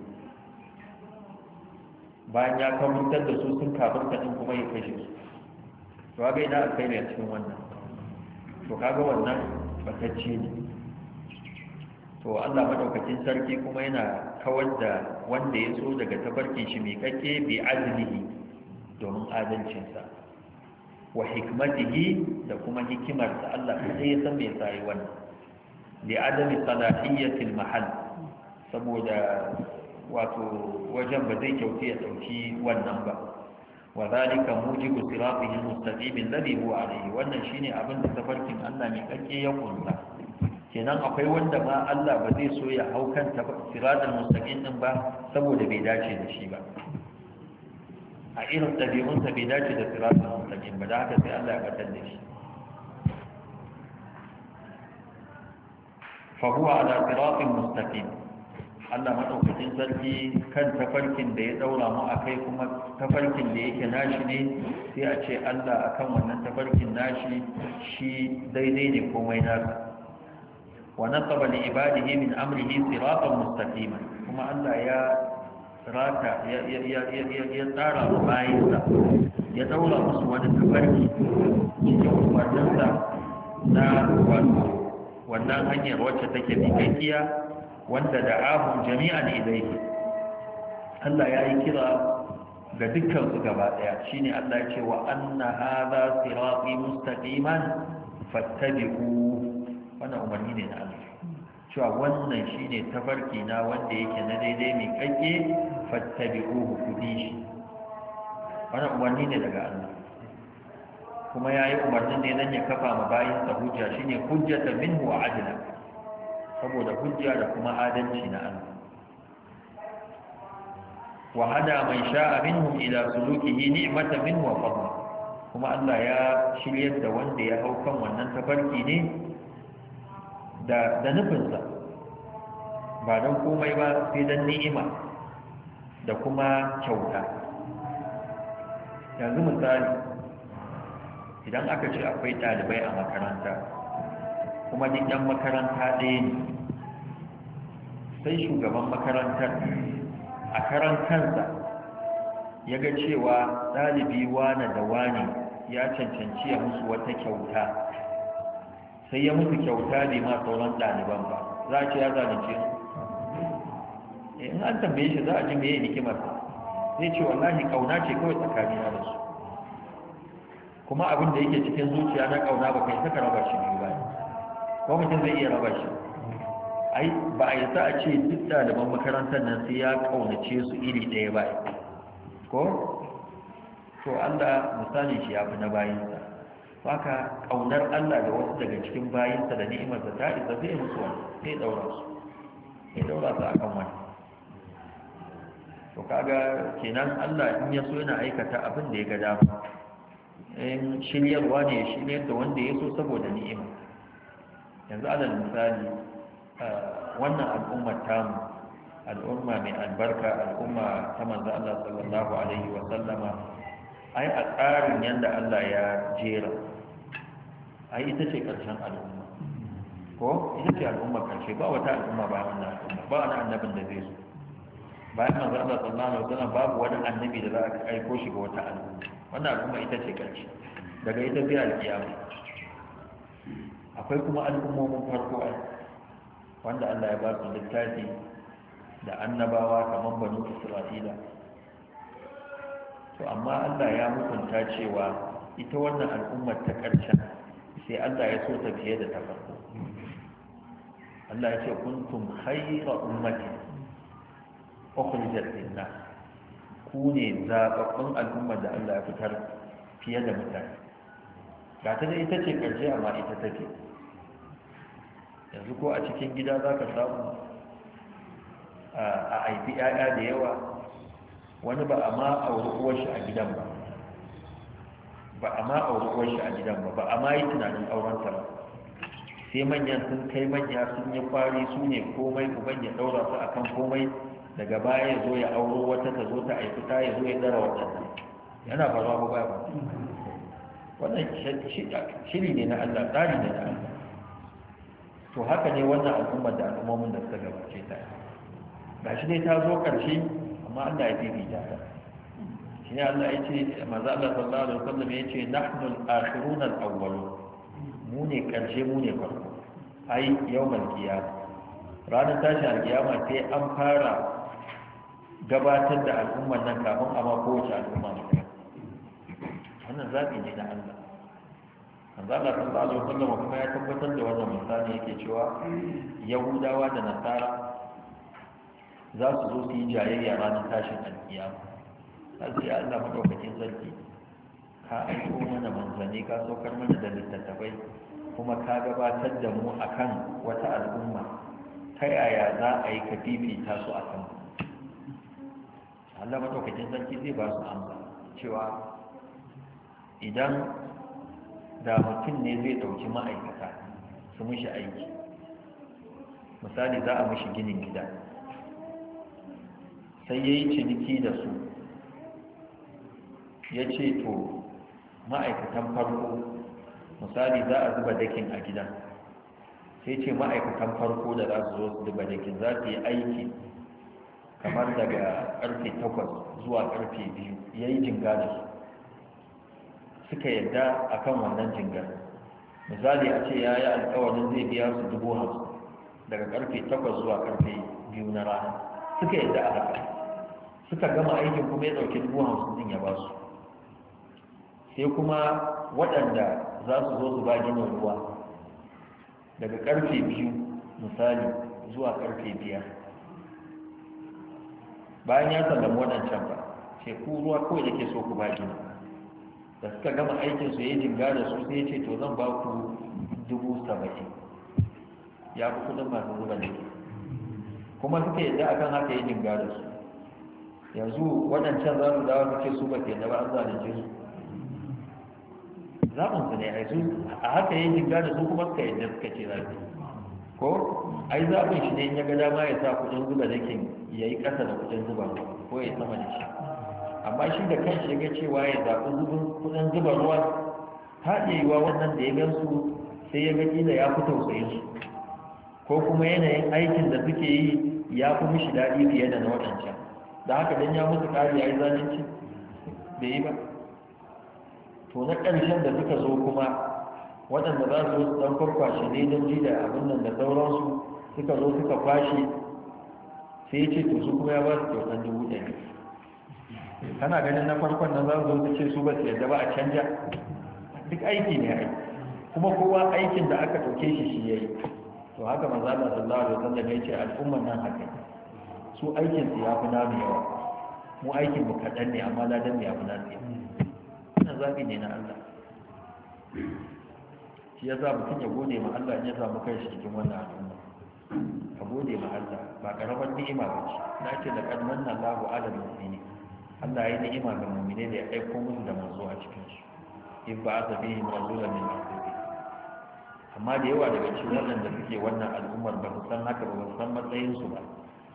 Bayan ya kamuntar da su sun kafirta din kuma ya kashe su. To ga ina alkhairi a cikin wannan. To kaga wannan batacce ne. To Allah madaukakin sarki kuma yana kawar da wanda ya so daga tabarkin shi mai kake bi adlihi, domin adalcinsa, wa hikmatihi, da kuma hikimarsa. Allah sai ya san me yasa yi wannan. Li adami salahiyatil mahall, saboda wato wajen ba zai kyauti ya dauki wannan ba. wa zalika mujibu siratihi almustaqim alladhi huwa alayhi. Wannan shine abin da tafarkin Allah mai kake ya kunsa. Kenan akwai wanda ma Allah ba zai so ya hau kan siratal mustaqim din ba saboda bai dace da shi ba, a irin ɗabi'unsa bai dace da siratal mustaqim ba, da haka sai Allah ya batar da shi. fa huwa ala siratin mustaqim. Allah madaukakin sarki kan tafarkin da ya daura mu akai, kuma tafarkin da yake nashi ne, sai a ce Allah akan wannan tafarkin nashi shi daidai ne komai nasa. wa nasaba li ibadihi min amrihi siratan mustaqiman, kuma Allah ya rata ya tsara wa bayinsa, ya daura musu wani tafarki cikin umarninsa na wannan hanyar wacce take bikakkiya, wanda da'ahum jami'an ilayhi. Allah ya yi kira ga dukkan su gaba daya, shine Allah ya ce wa anna hadha sirati mustaqiman fattabi'u. Wannan umarni ne na Allah, cewa wannan shine tafarki na wanda yake na daidai mai kakke, fattabi'uhu, ku bi shi. Wannan umarni ne daga Allah, kuma yayi umarnin ne dan ya kafa ma bayin sa hujja, shine hujjatan minhu wa adla, saboda hujja da kuma adalci na Allah. wa hada man sha'a minhum ila sulukihi ni'matan minhu wa fadla, kuma Allah ya shiryar da wanda ya hau kan wannan tafarki ne da nufinsa, ba don komai ba sai don ni'ima da kuma kyauta. Yanzu misali, idan aka ce akwai ɗalibai a makaranta, kuma duk ɗan makaranta ɗaya ne, sai shugaban makarantar a karan kansa ya ga cewa ɗalibi wane da wane ya cancanci ya musu wata kyauta, sai ya musu kyauta bai ma sauran ɗaliban ba, za a ce ya zalunce su? In an tambaye shi za a ji meye hikimar, zai ce wallahi ƙauna ce kawai tsakanina da su, kuma abin da yake cikin zuciya na ƙauna ba kai saka raba shi biyu ba, ko mutum zai iya raba shi? Ai ba a yi sa a ce duk ɗaliban makarantar nan sai ya ƙaunace su iri ɗaya ba, ko? To Allah misali shi ya fi na bayinsa. Haka ƙaunar Allah da wasu daga cikin bayinsa da ni'imarsa ta isa zai musu wani, sai daura su, sai daura su akan wani. to kaga kenan Allah in ya so yana aikata abin da ya ga dama in shiryarwa ne ya shiryar da wanda ya so saboda ni'ima. Yanzu alal misali wannan al'ummar tamu, al'umma mai albarka, al'umma ta manzo Allah sallallahu alaihi wa sallama, ai a tsarin yanda Allah ya jera, ai ita ce karshen al'umma, ko ita ce al'umma karshe, ba wata al'umma ba wannan al'umma, ba wani annabin da zai zo bayan manzo Allah sallallahu alaihi wa sallam, babu wani annabi da za a aiko shi ga wata al'umma. Wannan al'umma ita ce karshe, daga ita zai alkiyama. Akwai kuma al'ummomin farko wanda Allah ya ba su littafi da annabawa kamar banu Isra'ila. To amma Allah ya mutunta cewa ita wannan al'ummar ta ƙarshen sai Allah ya so ta fiye da ta farko. Allah ya ce kuntum khayra ummatin ukhrijat lin-nas, ku ne zababbun al'ummar da Allah ya fitar fiye da mutane. Ga ta da ita ce ƙarshe amma ita take. Yanzu ko a cikin gida za ka samu a haifi 'ya'ya da yawa, wani ba a ma auri uwarshi a gidan ba, ba a ma auri uwarshi a gidan ba, ba a ma yi tunanin aurenta ba, sai manyan sun kai manya sun yi kwari su ne komai, uban ya ɗaura su akan komai, daga baya ya zo ya auro wata ta zo ta haifi ta, ya zo ya dara waɗanda yana faruwa ba ba. Wannan shiri ne na Allah, tsari ne na Allah. To haka ne wannan al'ummar da al'ummomin da suka gabace ta, ga shi dai ta zo ƙarshe amma Allah ya fifita ta. Shi ne Allah ya ce, maza Allah sallallahu alaihi wasallam ya ce, nahnu al-akhirun al-awwalun, mu ne ƙarshe, mu ne farko. Ai yawmal qiyamah, ranar tashin alkiyama sai an fara gabatar da al'ummar nan kafin a ma kowace al'umma ne. Wannan zabi ne na Allah. Manzo Allah sallallahu alaihi wasallam kuma ya tabbatar da wannan misali, yake cewa Yahudawa da Nasara za su zo su yi jayayya ranar tashin alkiyama. Sai Allah madaukakin sarki, ka aiko mana manzanni, ka saukar mana da littattafai, kuma ka gabatar da mu akan wata al'umma, ta yaya za a yi ka fifita su a kan? Allah madaukakin sarki zai ba su amsa cewa idan da mutum ne zai ɗauki ma'aikata su mishi aiki, misali za a mishi ginin gida, sai ya yi ciniki da su, ya ce to ma'aikatan farko, misali za a zuba dakin a gidan, sai ce ma'aikatan farko da za su zo su zuba dakin za su yi aiki kamar daga karfe 8 zuwa karfe 2, ya yi jinga da su, suka yadda akan wannan jingar. Misali a ce ya yi alkawarin zai biya su 50,000 daga karfe 8 zuwa karfe 2 na rana, suka yadda a haka, suka gama aikin kuma ya ɗauki 50,000 din ya ba su. Sai kuma waɗanda za su zo su ba ginin ruwa daga karfe 2 misali zuwa karfe 5, bayan ya sallama waɗancan ba, sai ku ruwa kawai da ke so ku ba gini, da suka gama aikinsu ya yi jinga da su, sai ce to zan ba ku 70,000, ya fi kudin masu zuba da ke, kuma suka yadda akan haka yi jinga da su. Yanzu waɗancan za su dawo suke su ba ke da ba an zalunce su, zaɓinsu ne a su a haka yi jinga da su, kuma suka yadda suka ce zafi ko ai zaɓin shi ne in ya ga dama ya sa kudin zuba da ke ya yi ƙasa da kudin zuba ko ya sama da shi, amma shi da kanshi ya ga cewa ya zaɓi kudin zuba ruwa, ta iya yiwa wannan da ya gansu sai ya ga kila ya fi tausayin su, ko kuma yanayin aikin da suke yi ya fi mishi daɗi fiye da na waɗancan, da haka dan ya musu ƙari ya yi zalunci bai yi ba. To na ƙarshen da suka zo kuma waɗanda za su ɗan kwakwashe ne don ji da abin nan da sauransu, suka zo suka kwashe, sai ya ce to su kuma ya ba su kyautar 100,000. Kana ganin na farkon nan za su zo su ce su ba su yarda ba a canja? Duk aiki ne aiki, kuma kowa aikin da aka ɗauke shi shi ya yi. To haka manzo Allah sallallahu alaihi wasallam ya ce al'umman nan haka, su aikin su ya fi namu yawa, mu aikin mu kaɗan ne amma ladan mu ya fi namu yawa. Wannan zaɓi ne na Allah. Shi ya sa mutum ya gode ma Allah in ya samu kai shi cikin wannan al'umma. Ka gode ma Allah ba karamar ni'ima ba ce na ce da kad manna Allahu ala mu'minin Allah ya yi ni'ima ga mu'mine da ya aiko musu da manzo a cikin su in ba'atha fihim rasulan min anfusihim amma da yawa daga cikin waɗanda suke wannan al'ummar ba su san haka ba su san matsayin su ba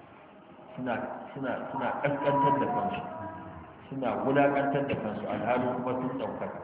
suna kaskantar da kansu suna wulakantar da kansu alhalu kuma sun ɗaukaka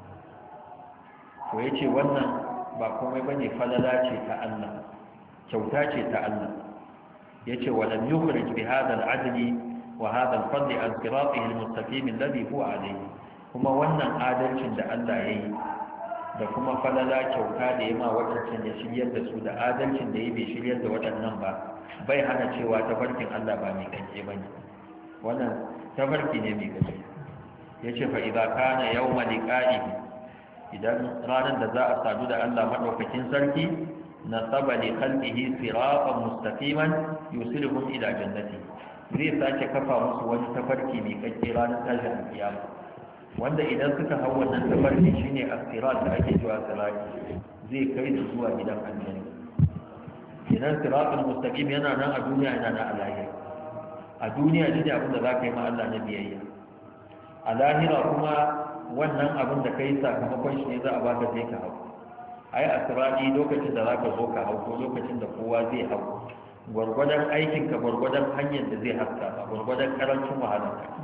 to ya ce wannan ba komai ba ne falala ce ta Allah kyauta ce ta Allah ya ce wa lam yukhrij bi hadha al-adli wa hadha al-fadl an siratihi al-mustaqim alladhi huwa alayhi kuma wannan adalcin da Allah ya yi da kuma falala kyauta da ya ma waɗancan ya shiryar da su da adalcin da ya bai shiryar da waɗannan ba bai hana cewa tafarkin Allah ba mai kanke ba ne wannan tafarki ne mai kanke ya ce fa idza kana yawma liqa'ihi idan ranar da za a sadu da Allah madaukakin sarki nasaba li khalqihi siratan mustaqiman yusiluhum ila jannati zai sake kafa musu wani tafarki mai kanke ranar tashin kiyama wanda idan suka hau wannan tafarki shine as-sirat da ake cewa sirati zai kai su zuwa gidan aljanna idan siratul mustaqim yana nan a duniya yana nan a lahira a duniya shine abin da zaka yi ma Allah na biyayya a lahira kuma wannan abin da kai sakamakon shi ne za a baka sai ka hau ai asirati lokacin da zaka zo ka hau ko lokacin da kowa zai hau gwargwadon aikin ka gwargwadon hanyar da zai haska ba gwargwadon karancin wahalar ka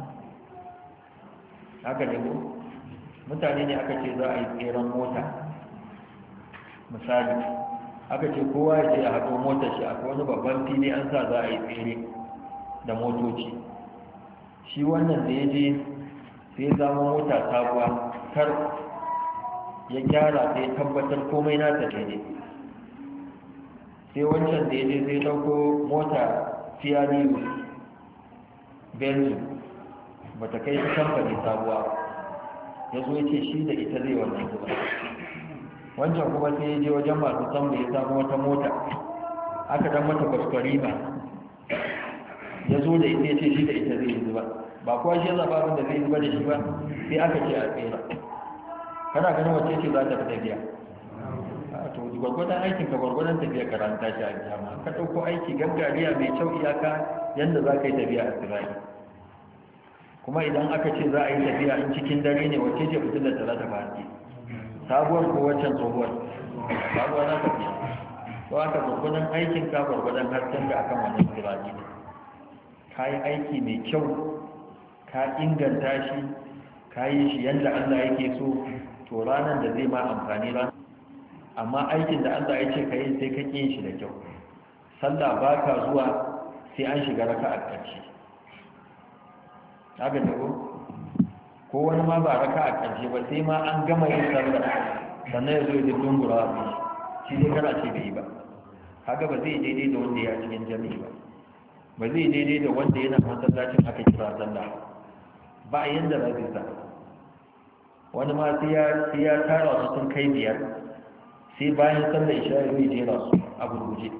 haka ne ko mutane ne aka ce za a yi tseren mota misali aka ce kowa ya ce a haɗo motar shi akwai wani babban fili an sa za a yi tsere da motoci shi wannan da ya je sai ya zama mota sabuwa kar ya gyara sai ya tabbatar komai nata daidai sai wancan da ya je sai ɗauko mota fiyari belgium ba ta kai ta kamfani sabuwa ya zo ya ce shi da ita zai wannan zuba wancan kuma sai ya je wajen masu samu ya samu wata mota aka dan mata kwaskwari ba ya zo da ita ya ce shi da ita zai zuba ba kuwa shi ya zaɓa abin da zai zuba da shi ba sai aka ce a tsera kana ganin wacce ce za ta fi tafiya to gwargwadon aikin ka gwargwadon tafiya karanta shi a jama ka ɗauko aiki gaggariya mai kyau iyaka yadda za ka yi tafiya a tsirari kuma idan aka ce za a yi tafiya in cikin dare ne wacce ce fitilar da za ta fahimci sabuwar ko waccan tsohuwar sabuwar za ta fiye to aka gwargwadon aikin ka gwargwadon hasken ka akan wannan tsirari ne ka yi aiki mai kyau ka inganta shi ka yi shi yadda Allah yake so to ranar da zai ma amfani ranar amma aikin da Allah ya ce ka yi sai ka ƙin shi da kyau sallah ba ka zuwa sai an shiga raka a ƙarshe haka da ko wani ma ba raka a ƙarshe ba sai ma an gama yin sallah sannan ya zo ya zai dungura a shi dai kana ce bai yi ba haka ba zai daidai da wanda ya cikin jami'i ba ba zai daidai da wanda yana masallacin aka kira sallah ba yanda za su sa wani ma sai ya tara su sun kai biyar sai bayan sallar isha ya zai jera su a gurguje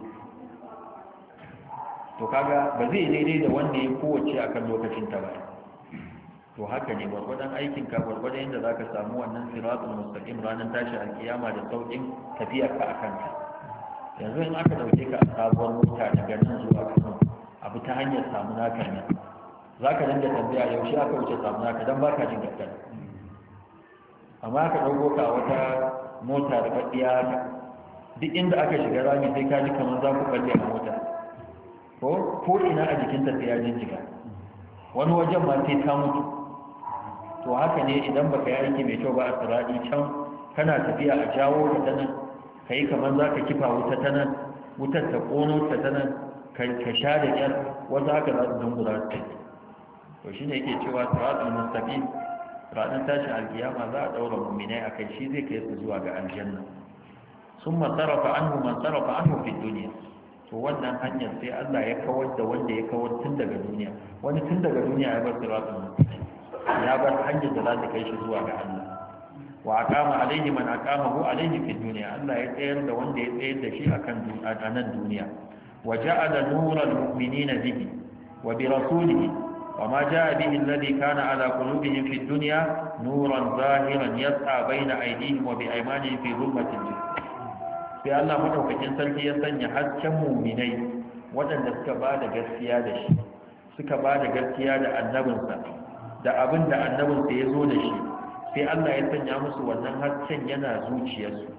to kaga ba zai daidai da wanda ya kowace akan lokacin ta ba to haka ne gwargwadon aikin ka gwargwadon yadda za ka samu wannan siratul mustaqim ranar tashi alkiyama da sauƙin tafiyar ka akan ta yanzu in aka dauke ka a sabuwar mota daga nan zuwa Kano abu ta hanyar samu naka ne za ka dinga tambaya yaushe aka wuce samu naka don ba ka jin gaskata amma aka ɗauko ka wata mota da faɗiya duk inda aka shiga rami sai ka ji kamar za ku ɓalle a mota ko ina a jikinta sai ya jinjiga wani wajen ma sai ta mutu to haka ne idan baka yi aiki mai kyau ba a tsiradi can kana tafiya a jawo ka ta nan ka yi kamar za ka kifa wuta ta nan wutar ta ƙono ta ta nan ka sha da ƙyar wasu haka za su dungura su to shi ne yake cewa siratul mustaqim ranar tashin alkiyama za a ɗaura muminai a kai shi zai kai su zuwa ga aljanna sun masarafa anhu man sarafa anhu fi duniya to wannan hanyar sai Allah ya kawar da wanda ya kawar tun daga duniya wani tun daga duniya ya bar siratul mustaqim ya bar hanyar da za ta kai shi zuwa ga Allah wa aqama alaihi man aqamahu alaihi fi dunya Allah ya tsayar da wanda ya tsayar da shi akan nan duniya wa ja'ala nural mu'minina bihi wa bi rasulihi wa ma ja'a bihi alladhi kana ala qulubihim fi dunya nuran zahiran yas'a baina aydihim wa bi aymanihim fi dhulmatil jinn sai Allah madaukakin sarki ya sanya hasken mu'minai waɗanda suka ba da gaskiya da shi suka ba da gaskiya da annabinsa da abin da annabinsa ya zo da shi sai Allah ya sanya musu wannan hasken yana zuciyarsu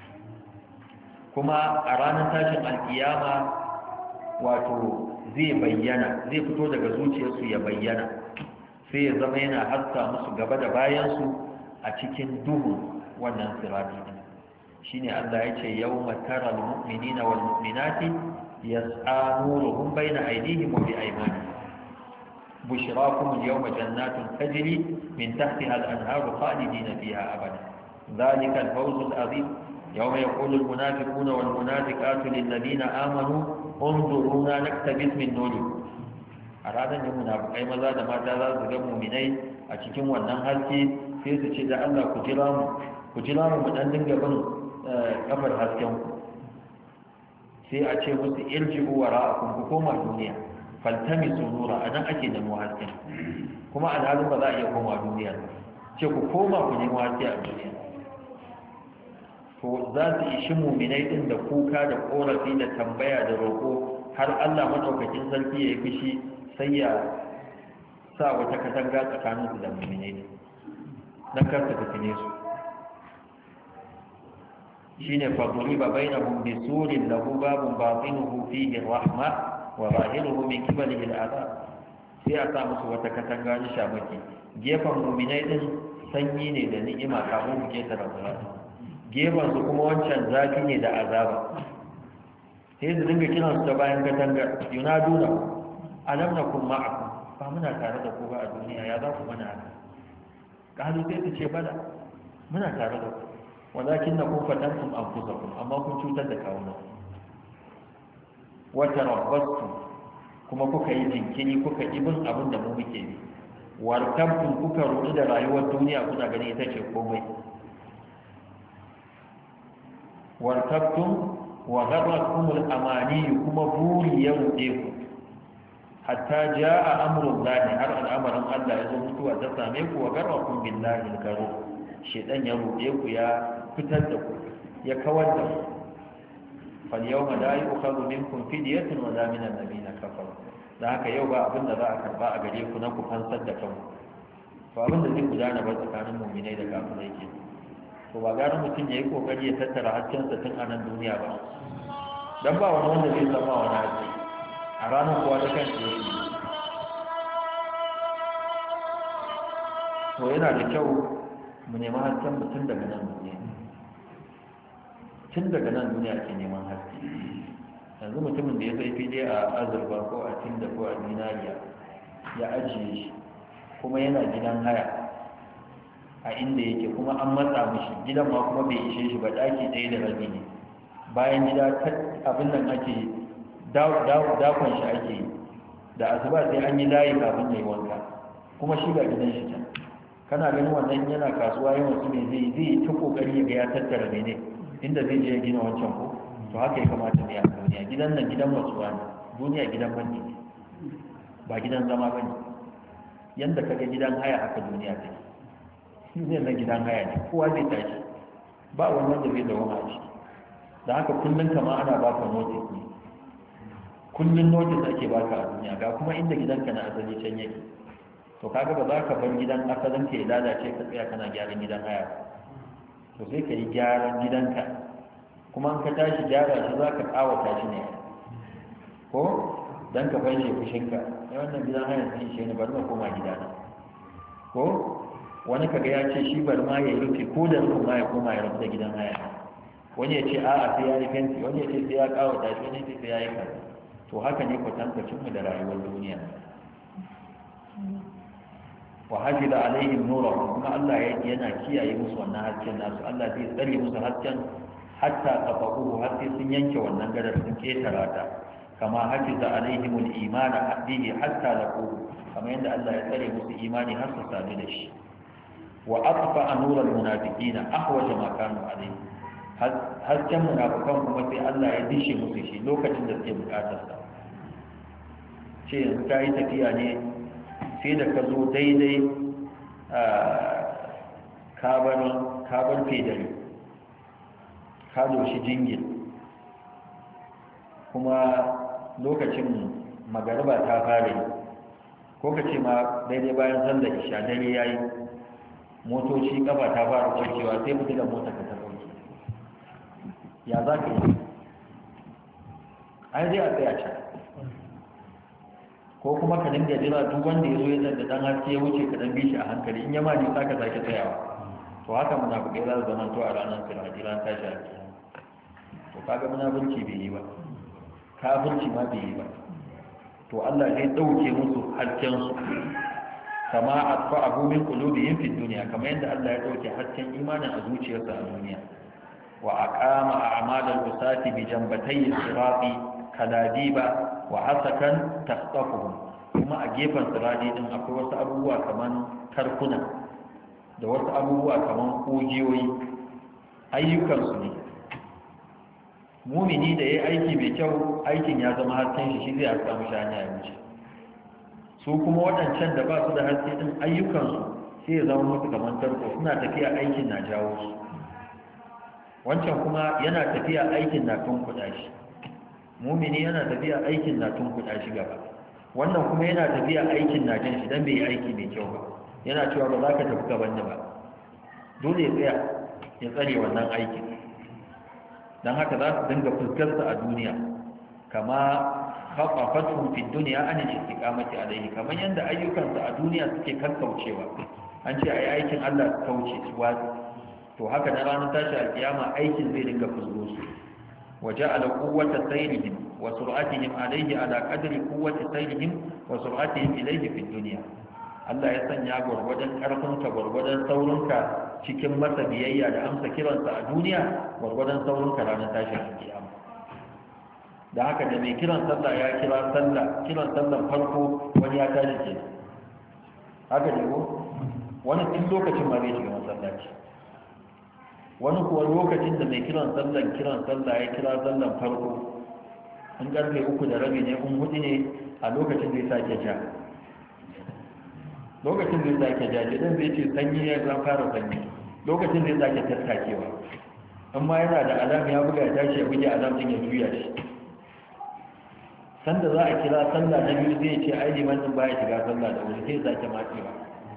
kuma a ranar tashin alkiyama wato zai bayyana zai fito daga zuciyarsu ya bayyana sai ya zama yana haska musu gaba da bayansu a cikin duhu wannan sirati shine Allah ya ce yawma taral mu'minina wal mu'minati yas'a nuruhum bayna aydihim wa bi aymanihim bushrakum al-yawma jannatin tajri min tahtiha al-anharu khalidina fiha abada dhalika al-fawz al-'azim yawma yaqulu al-munafiquna wal munafiqatu lil ladina amanu unzuruna naktabis min nurikum a ranar da munafikai maza da mata za su ga mu'minai a cikin wannan haske sai su ce da Allah ku jira mu dan dinga bin kafar hasken ku sai a ce musu irji'u wara'akum ku koma duniya faltamisu nura anan ake nemo hasken kuma alhalin ba za a iya koma duniya ce ku koma ku nemo haske a duniya to za su ishi muminai din da kuka da korafi da tambaya da roƙo har Allah madaukakin sarki ya yi fushi sai ya sa wata katanga tsakaninsu da muminai dan kar su fitine su shine fadriba bainahum bisurin lahu babun batinuhu fihi rahma wa zahiruhu min qibalihi al'adab sai a sa musu wata katanga ni shamaki gefen mu'minai din sanyi ne da ni'ima kafin su keta rabbana gefen su kuma wancan zafi ne da azaba sai su dinga kiran su ta bayan katanga yunaduna alam nakum ma'akum ba muna tare da ku ba a duniya ya za ku mana haka kalu sai su ce bala muna tare da ku walakin na kun fatantum anfusakum amma kun cutar da kawunan wata rabbastu kuma kuka yi jinkiri kuka ibin abin da mu muke yi wartabtum kuka rudu da rayuwar duniya kuna gani ita ce komai wartabtum wa gharrakum al-amani kuma buri ya rude ku hatta jaa amrullahi har al'amarin Allah ya zo mutuwa ta same ku wa gharrakum billahi al-garur shedan ya rude ku ya fitar da ku ya kawar da ku fal yawma la yu'khadhu minkum fidyatun wa la min alladhina kafaru dan haka yau ba abin da za a karba a gare ku na ku fansar da kanku to abin da zai gudana ba tsakanin mu'minai da kafirai ke to ba gara mutum yayi kokari ya tattara hakkinsa tun a nan duniya ba dan ba wani wanda zai zama wani hakki a ranar kuwa ta kan shi to yana da kyau mu nemi hasken mutum daga nan duniya tun daga nan duniya ke neman haske yanzu mutumin da ya sai fili a azurba ko a tinda ko a dinariya ya ajiye shi kuma yana gidan haya a inda yake kuma an matsa mishi gidan ma kuma bai ishe shi ba daki ɗaya da rabi ne bayan gida abin nan ake dakon shi ake yi da asuba sai an yi layi kafin ya yi wanka kuma shi ga gidan shi can kana ganin wannan yana kasuwa yawan su ne zai ta kokari ya ga ya tattara mene inda zai je ya gina wancan ko to haka ya kamata ne a duniya gidan nan gidan matsuwa ne duniya gidan banni ne ba gidan zama bane yanda kaga gidan haya haka duniya take duniyar nan gidan haya ne kowa zai tashi ba wani wanda zai dawo a ciki da haka kullun kama ana baka notice ne kullun notice ake baka a duniya ga kuma inda gidanka na asali can yake to kaga ba za ka bar gidan asalin ka ya lalace ka tsaya kana gyaran gidan haya to sai ka yi gyaran gidanka kuma in ka tashi gyara shi za ka kawata shi ne ko don ka fashe fushinka ya wannan gidan haya sun ishe ni bari na koma gidana ko wani kaga ya ce shi bari ma ya yi rufe ko da rufin ma ya koma ya rabu da gidan haya wani ya ce a'a sai ya yi fenti wani ya ce sai ya kawata shi wani ya ce sai ya yi kaza to haka ne kwatankwacin da rayuwar duniya wa hajjida alaihim nurahum kuma Allah yana kiyaye musu wannan hasken nasu Allah zai tsare musu hasken hatta qafaquhu har sai sun yanke wannan gadar sun ketara ta kama hajjida alaihim al-iman bihi hatta laquhu kamar yadda Allah ya tsare musu imani har su sadu da shi wa atfa nur al-munafiqina ahwaja ma kanu alaihi hasken munafikan kuma sai Allah ya dishe musu shi lokacin da suke bukatar sa ce yanzu kai tafiya ne sai da ka zo daidai kabar fedari ka doshi jingin kuma lokacin magariba ta fara yi ko ka ce ma daidai bayan sallar isha dare ya yi motoci kafa ta fara kwancewa sai mutu da mota ka ta ɗauki ya za ka yi ai zai a tsaya can ko kuma ka dinga jira duk wanda ya zo ya da dan haske ya wuce ka dan bi shi a hankali in yama ne saka sake tsayawa to haka munafikai za su zama to a ranar sirri ran tashi a kiyama to kaga munafurci bai yi ba kafirci ma bai yi ba to Allah zai dauke musu hasken su kama atfa'ahu min qulubihim fi dunya kamar yadda Allah ya dauke hasken imanin a zuciyarsa a duniya wa aqama a'malal usati bi jambatay sirati kaladiba wa asakan takhtafuhum kuma a gefen sirati din akwai wasu abubuwa kaman karkuna da wasu abubuwa kaman kogiyoyi ayyukan su ne mumini da yayi aiki mai kyau aikin ya zama hasken shi zai haska mishi hanya ya wuce su kuma waɗancan da ba su da haske din ayyukan su sai ya zama musu kaman tarko suna tafiya aikin na jawo su wancan kuma yana tafiya aikin na tunkuɗa shi mumini yana tafiya aikin na tunkuɗa shi gaba wannan kuma yana tafiya aikin na jan shi don bai yi aiki mai kyau ba yana cewa ba za ka tafi gaban da ba dole ya tsaya ya tsare wannan aikin don haka za su dinga fuskarsa a duniya kama khafafatu fi dunya an istiqamati alayhi kamar yanda ayyukansa a duniya suke kakkaucewa an ce ayi aikin Allah kauce su wasu to haka na ranar tashi alkiyama aikin zai dinga fusgo su وجعل قوة سيرهم وسرعتهم عليه على قدر قوة سيرهم وسرعتهم إليه في الدنيا Allah ya sanya gwargwadon ƙarfinka gwargwadon saurinka cikin masa biyayya da amsa kiransa a duniya gwargwadon saurinka ranar tashin alkiyama da haka da mai kiran sallah ya kira sallah kiran sallan farko wani ya tashi ke haka ne ko wani tun lokacin ma zai shiga masallaci wani kuwa lokacin da mai kiran sallah ya kira sallan farko in karfe 3:30 ne in 4 ne a lokacin zai sake ja lokacin zai sake ja idan zai ce sanyi ya zan fara sanyi lokacin zai sake tattakewa amma yana da alam ya buga ya tashi ya buge alam din ya juya shi sanda za a kira sallah na biyu zai ce ai liman din baya shiga sallah da wuri sai sake matsewa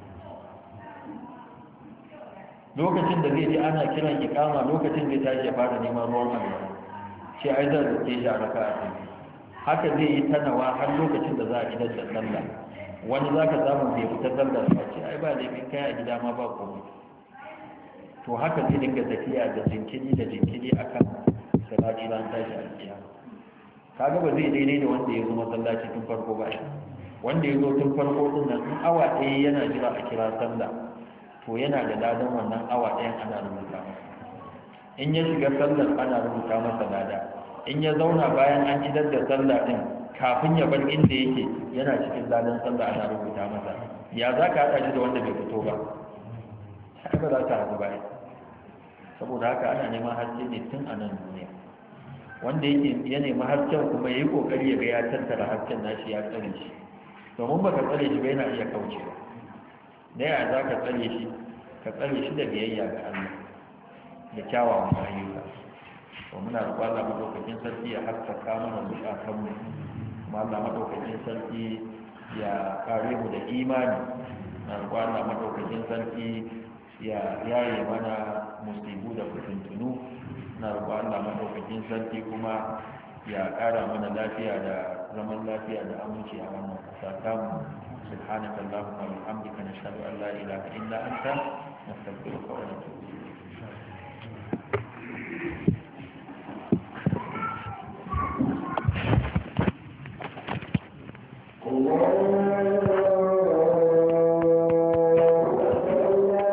lokacin da zai ji ana kiran ikama lokacin zai tashi ya fara neman ruwan alwala shi ai zan rike shi a raka'a ta haka zai yi tanawa har lokacin da za a idar da sallah wani za ka samu bai fita sallar ba ce ai ba laifin kai a gida ma ba komai to haka zai dinga tafiya da jinkiri a kan salati ran tashi alkiya kaga ba zai daidai da wanda ya zo masallaci tun farko ba wanda ya zo tun farko din nan in awa ɗaya yana jira a kira sallah to yana da ladan wannan awa ɗayan ana rubuta masa in ya shiga sallar ana rubuta masa lada in ya zauna bayan an idar da sallah din kafin ya bar inda yake yana cikin ladan sallah ana rubuta masa ya za ka haɗa shi da wanda bai fito ba haka za ta haɗu ba saboda haka ana neman haske ne tun a nan duniya wanda yake ya nemi hasken kuma ya yi ƙoƙari ya ga ya tattara hasken nashi ya tsare shi domin ba ka tsare shi ba yana iya kaucewa da yaya za ka tsare shi ka tsare shi da biyayya ga Allah da kyawawan ayyuka to muna roƙon Allah madaukakin sarki ya haskaka mana zukatanmu kuma Allah madaukakin sarki ya kare mu da imani na roƙon Allah madaukakin sarki ya yaye mana musibu da fitintunu na roƙon Allah madaukakin sarki kuma ya ƙara mana lafiya da zaman lafiya da aminci a wannan ƙasa tamu سبحانك اللهم وبحمدك نشهد أن لا إله إلا أنت نستغفرك ونتوب إليك